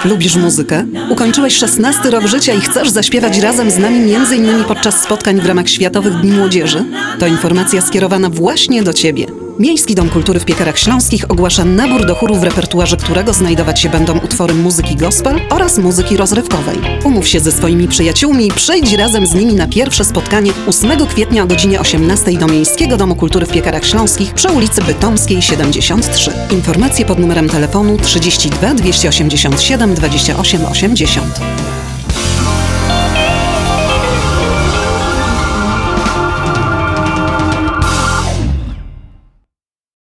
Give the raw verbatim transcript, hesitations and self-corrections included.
Lubisz muzykę? Ukończyłeś szesnasty rok życia i chcesz zaśpiewać razem z nami między innymi podczas spotkań w ramach Światowych Dni Młodzieży? To informacja skierowana właśnie do Ciebie. Miejski Dom Kultury w Piekarach Śląskich ogłasza nabór do chóru, w repertuarze którego znajdować się będą utwory muzyki gospel oraz muzyki rozrywkowej. Umów się ze swoimi przyjaciółmi i przyjdź razem z nimi na pierwsze spotkanie ósmego kwietnia o godzinie osiemnastej do Miejskiego Domu Kultury w Piekarach Śląskich przy ulicy Bytomskiej siedemdziesiąt trzy. Informacje pod numerem telefonu trzydzieści dwa dwieście osiemdziesiąt siedem dwadzieścia osiem osiemdziesiąt.